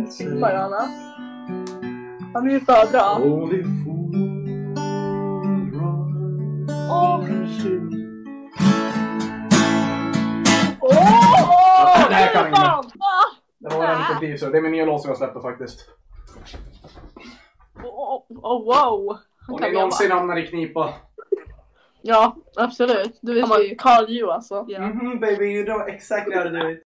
Mariana. Han är ju för bra. Det här kan inte. Det var en liten teaser. Det är min nya låt som jag släppte faktiskt. Wow. Och ni någonsin hamnar i knipa. Ja, absolut. Du vet ju Carl Ju alltså. Baby, you know exactly how to do it.